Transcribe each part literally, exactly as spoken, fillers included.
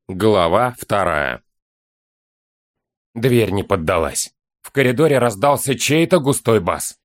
Глава вторая. Дверь не поддалась. В коридоре раздался чей-то густой бас.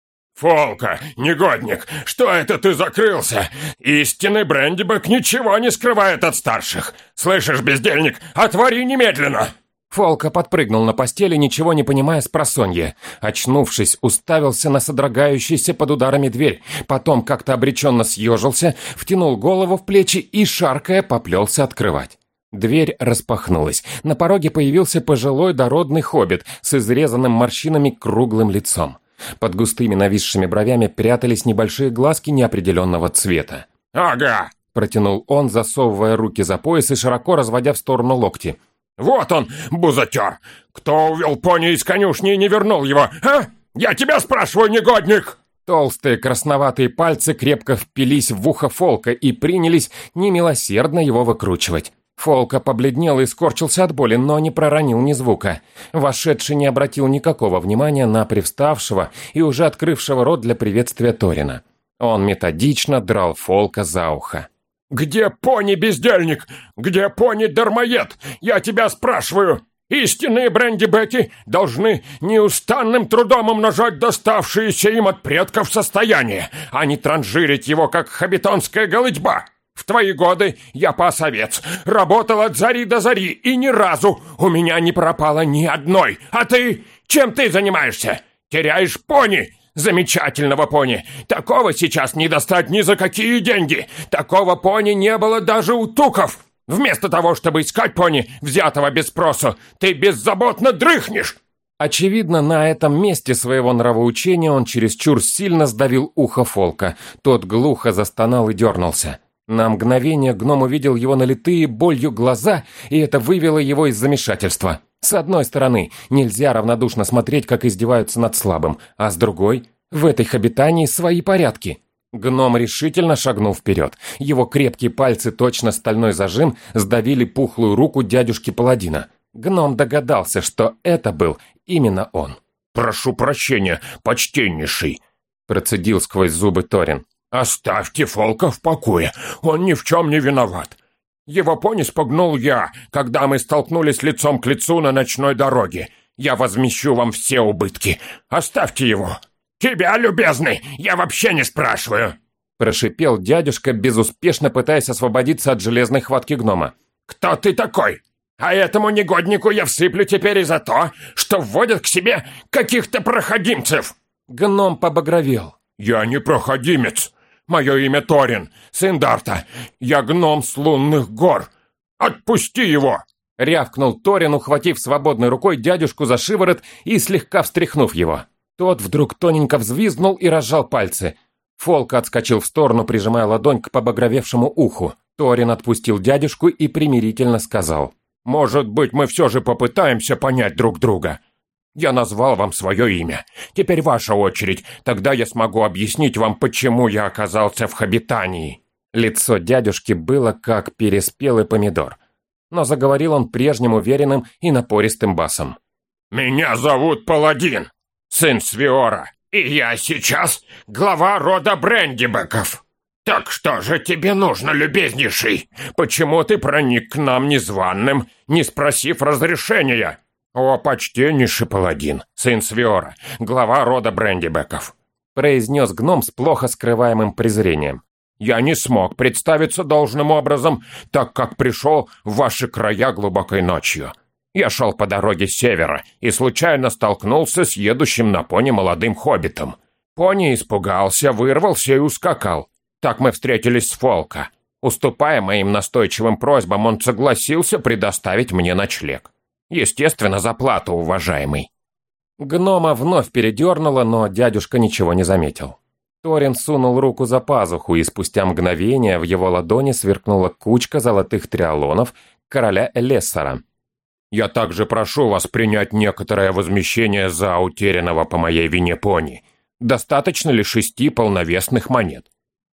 «Фолка, негодник, что это ты закрылся? Истинный Брендибек ничего не скрывает от старших. Слышишь, бездельник, отвори немедленно!» Фолка подпрыгнул на постели, ничего не понимая спросонья. Очнувшись, уставился на содрогающуюся под ударами дверь. Потом как-то обреченно съежился, втянул голову в плечи и, шаркая, поплелся открывать. Дверь распахнулась. На пороге появился пожилой дородный хоббит с изрезанным морщинами круглым лицом. Под густыми нависшими бровями прятались небольшие глазки неопределенного цвета. «Ага!» – протянул он, засовывая руки за пояс и широко разводя в сторону локти. «Вот он, бузатер! Кто увел пони из конюшни и не вернул его, а? Я тебя спрашиваю, негодник!» Толстые красноватые пальцы крепко впились в ухо Фолка и принялись немилосердно его выкручивать. Фолка побледнел и скорчился от боли, но не проронил ни звука. Вошедший не обратил никакого внимания на привставшего и уже открывшего рот для приветствия Торина. Он методично драл Фолка за ухо. «Где пони, бездельник? Где пони-дармоед? Я тебя спрашиваю! Истинные Брендибеки должны неустанным трудом умножать доставшееся им от предков состояние, а не транжирить его, как хоббитонская голытьба! В твои годы я пас овец, работал от зари до зари, и ни разу у меня не пропало ни одной. А ты? Чем ты занимаешься? Теряешь пони? Замечательного пони. Такого сейчас не достать ни за какие деньги. Такого пони не было даже у туков. Вместо того, чтобы искать пони, взятого без спросу, ты беззаботно дрыхнешь. Очевидно, на этом месте своего нравоучения он чересчур сильно сдавил ухо Фолка. Тот глухо застонал и дернулся. На мгновение гном увидел его налитые болью глаза, и это вывело его из замешательства. С одной стороны, нельзя равнодушно смотреть, как издеваются над слабым, а с другой, в этой хоббитании свои порядки. Гном решительно шагнул вперед. Его крепкие пальцы, точно стальной зажим, сдавили пухлую руку дядюшки-паладина. Гном догадался, что это был именно он. «Прошу прощения, почтеннейший», – процедил сквозь зубы Торин. «Оставьте Фолка в покое, он ни в чем не виноват. Его пони спугнул я, когда мы столкнулись лицом к лицу на ночной дороге. Я возмещу вам все убытки. Оставьте его. Тебя, любезный, я вообще не спрашиваю!» Прошипел дядюшка, безуспешно пытаясь освободиться от железной хватки гнома. «Кто ты такой? А этому негоднику я всыплю теперь и за то, что вводят к себе каких-то проходимцев!» Гном побагровел. «Я не проходимец. Мое имя Торин, сын Дарта. Я гном с лунных гор. Отпусти его!» Рявкнул Торин, ухватив свободной рукой дядюшку за шиворот и слегка встряхнув его. Тот вдруг тоненько взвизгнул и разжал пальцы. Фолк отскочил в сторону, прижимая ладонь к побагровевшему уху. Торин отпустил дядюшку и примирительно сказал: «Может быть, мы все же попытаемся понять друг друга. Я назвал вам свое имя. Теперь ваша очередь. Тогда я смогу объяснить вам, почему я оказался в хоббитании». Лицо дядюшки было как переспелый помидор. Но заговорил он прежним уверенным и напористым басом. «Меня зовут Паладин, сын Свиора, и я сейчас глава рода Брендибеков. Так что же тебе нужно, любезнейший? Почему ты проник к нам незваным, не спросив разрешения?» «О, почтеннейший Паладин, сын Свиора, глава рода Брендибеков», произнес гном с плохо скрываемым презрением. «Я не смог представиться должным образом, так как пришел в ваши края глубокой ночью. Я шел по дороге с севера и случайно столкнулся с едущим на пони молодым хоббитом. Пони испугался, вырвался и ускакал. Так мы встретились с Фолка. Уступая моим настойчивым просьбам, он согласился предоставить мне ночлег. Естественно, за плату, уважаемый». Гнома вновь передернуло, но дядюшка ничего не заметил. Торин сунул руку за пазуху, и спустя мгновение в его ладони сверкнула кучка золотых триалонов короля Элессора. «Я также прошу вас принять некоторое возмещение за утерянного по моей вине пони. Достаточно ли шести полновесных монет?»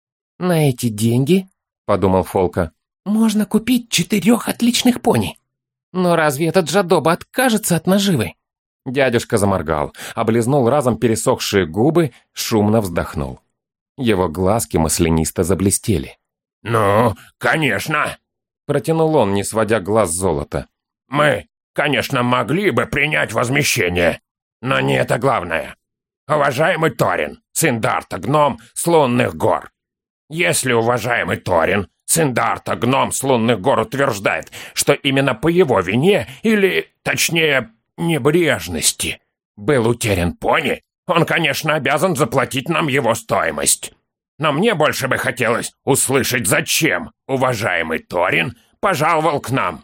«На эти деньги, — подумал Фолка, — можно купить четырех отличных пони. Но разве этот жадоба откажется от наживы?» Дядюшка заморгал, облизнул разом пересохшие губы, шумно вздохнул. Его глазки маслянисто заблестели. «Ну, конечно. Протянул он, не сводя глаз с золота. «Мы, конечно, могли бы принять возмещение, но не это главное. Уважаемый Торин, сын Дарта, гном с лунных гор. Если уважаемый Торин, сын Дарта, гном с лунных гор, утверждает, что именно по его вине, или, точнее, небрежности, был утерян пони, он, конечно, обязан заплатить нам его стоимость. Но мне больше бы хотелось услышать, зачем уважаемый Торин пожаловал к нам».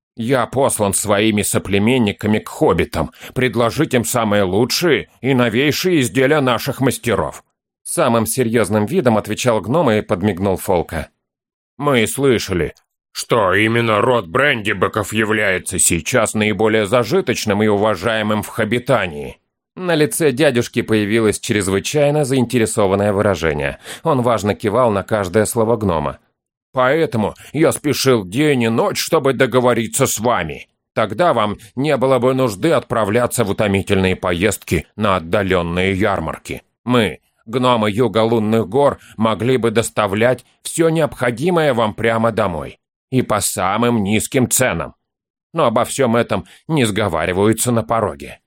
«Я послан своими соплеменниками к хоббитам, предложить им самые лучшие и новейшие изделия наших мастеров». Самым серьезным видом отвечал гном и подмигнул Фолка. «Мы слышали, что именно род Брендибеков является сейчас наиболее зажиточным и уважаемым в Хоббитании». На лице дядюшки появилось чрезвычайно заинтересованное выражение. Он важно кивал на каждое слово гнома. «Поэтому я спешил день и ночь, чтобы договориться с вами. Тогда вам не было бы нужды отправляться в утомительные поездки на отдаленные ярмарки. Мы, гномы юга лунных гор, могли бы доставлять все необходимое вам прямо домой. И по самым низким ценам. Но обо всем этом не сговариваются на пороге».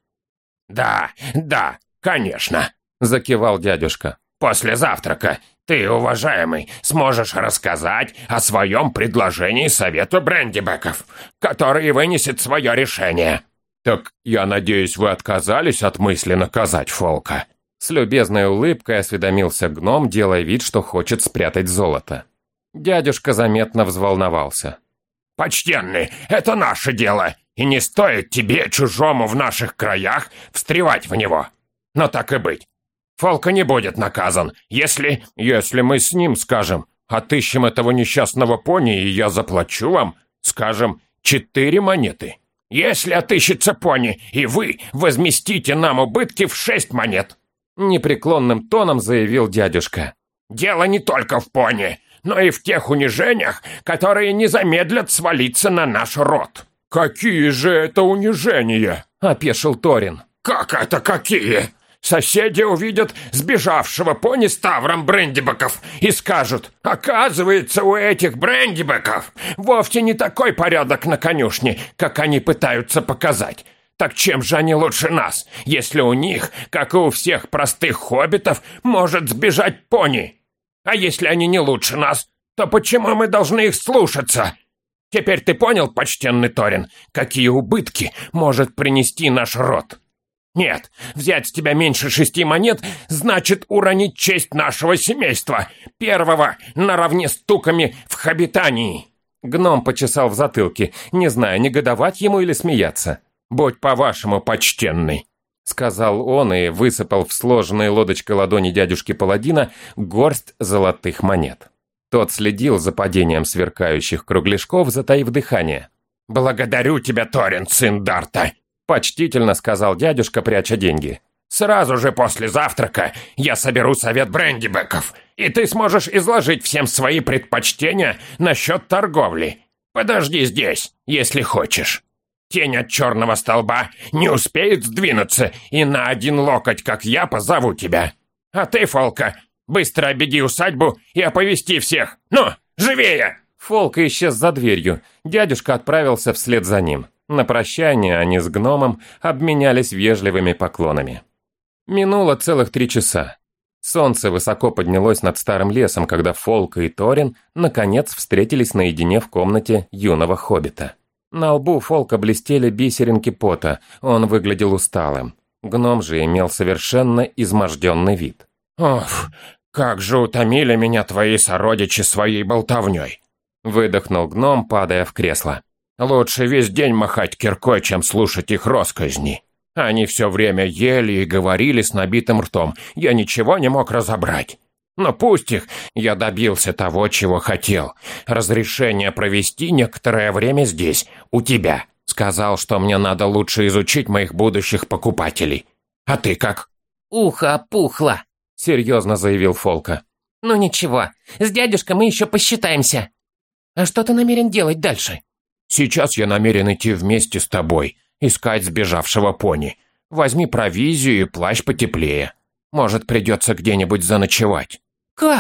«Да, да, конечно», — закивал дядюшка. «После завтрака ты, уважаемый, сможешь рассказать о своем предложении совету Брендибеков, который вынесет свое решение». «Так я надеюсь, вы отказались от мысли наказать Фолка?» С любезной улыбкой осведомился гном, делая вид, что хочет спрятать золото. Дядюшка заметно взволновался. «Почтенный, это наше дело, и не стоит тебе, чужому в наших краях, встревать в него. Но так и быть. Фолка не будет наказан, если... Если мы с ним, скажем, отыщем этого несчастного пони, и я заплачу вам, скажем, четыре монеты». «Если отыщется пони, и вы возместите нам убытки в шесть монет», — непреклонным тоном заявил дядюшка. «Дело не только в пони, но и в тех унижениях, которые не замедлят свалиться на наш род». «Какие же это унижения?» — опешил Торин. «Как это какие? Соседи увидят сбежавшего пони с Тавром Брендибеков и скажут, оказывается, у этих Брендибеков вовсе не такой порядок на конюшне, как они пытаются показать. Так чем же они лучше нас, если у них, как и у всех простых хоббитов, может сбежать пони? А если они не лучше нас, то почему мы должны их слушаться? Теперь ты понял, почтенный Торин, какие убытки может принести наш род? Нет, взять с тебя меньше шести монет значит уронить честь нашего семейства, первого наравне с туками в Хоббитании». Гном почесал в затылке, не зная, негодовать ему или смеяться. «Будь по-вашему, почтенный», — сказал он и высыпал в сложенные лодочкой ладони дядюшки Паладина горсть золотых монет. Тот следил за падением сверкающих кругляшков, затаив дыхание. «Благодарю тебя, Торин, сын Дарта», — почтительно сказал дядюшка, пряча деньги. «Сразу же после завтрака я соберу совет Брендибеков, и ты сможешь изложить всем свои предпочтения насчет торговли. Подожди здесь, если хочешь. Тень от черного столба не успеет сдвинуться, и на один локоть, как я, позову тебя. А ты, Фолка, быстро обеги усадьбу и оповести всех. Ну, живее!» Фолка исчез за дверью. Дядюшка отправился вслед за ним. На прощание они с гномом обменялись вежливыми поклонами. Минуло целых три часа. Солнце высоко поднялось над старым лесом, когда Фолка и Торин наконец встретились наедине в комнате юного хоббита. На лбу Фолка блестели бисеринки пота, он выглядел усталым. Гном же имел совершенно изможденный вид. «Ох, как же утомили меня твои сородичи своей болтовней!» Выдохнул гном, падая в кресло. «Лучше весь день махать киркой, чем слушать их росказни. Они все время ели и говорили с набитым ртом, я ничего не мог разобрать. Но пусть их, я добился того, чего хотел. Разрешение провести некоторое время здесь, у тебя. Сказал, что мне надо лучше изучить моих будущих покупателей. А ты как?» «Ухо опухло», — серьезно заявил Фолка. «Ну ничего, с дядюшкой мы еще посчитаемся. А что ты намерен делать дальше?» «Сейчас я намерен идти вместе с тобой, искать сбежавшего пони. Возьми провизию и плащ потеплее. Может, придется где-нибудь заночевать». «Как?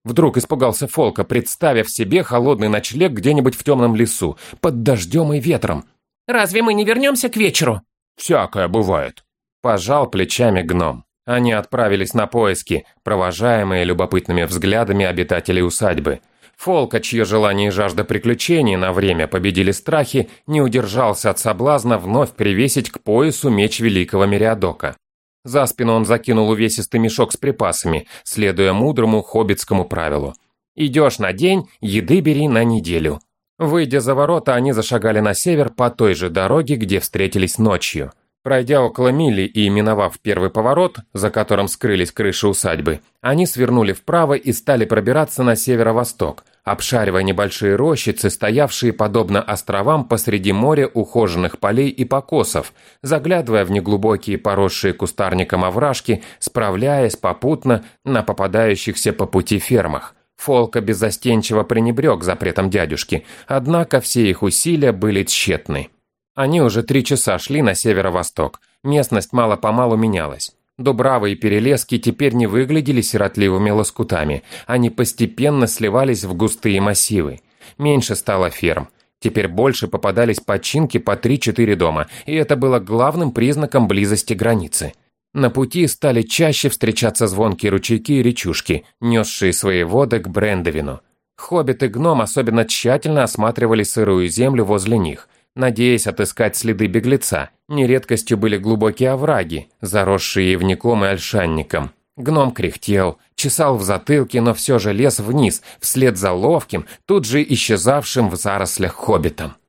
Вдруг испугался Фолка, представив себе холодный ночлег где-нибудь в темном лесу, под дождем и ветром. «Разве мы не вернемся к вечеру?» «Всякое бывает», – пожал плечами гном. Они отправились на поиски, провожаемые любопытными взглядами обитателей усадьбы. Фолка, чье желание и жажда приключений на время победили страхи, не удержался от соблазна вновь привесить к поясу меч великого Мериадока. За спину он закинул увесистый мешок с припасами, следуя мудрому хоббитскому правилу. «Идешь на день, еды бери на неделю». Выйдя за ворота, они зашагали на север по той же дороге, где встретились ночью. Пройдя около мили и миновав первый поворот, за которым скрылись крыши усадьбы, они свернули вправо и стали пробираться на северо-восток, обшаривая небольшие рощицы, стоявшие подобно островам посреди моря ухоженных полей и покосов, заглядывая в неглубокие поросшие кустарником овражки, справляясь попутно на попадающихся по пути фермах. Фолка беззастенчиво пренебрег запретом дядюшки, однако все их усилия были тщетны. Они уже три часа шли на северо-восток. Местность мало-помалу менялась. Дубравы и перелески теперь не выглядели сиротливыми лоскутами. Они постепенно сливались в густые массивы. Меньше стало ферм. Теперь больше попадались починки по три-четыре дома, и это было главным признаком близости границы. На пути стали чаще встречаться звонкие ручейки и речушки, несшие свои воды к Брендовину. Хоббит и гном особенно тщательно осматривали сырую землю возле них, надеясь отыскать следы беглеца. Нередкостью были глубокие овраги, заросшие ивняком и ольшанником. Гном кряхтел, чесал в затылке, но все же лез вниз, вслед за ловким, тут же исчезавшим в зарослях хоббитом.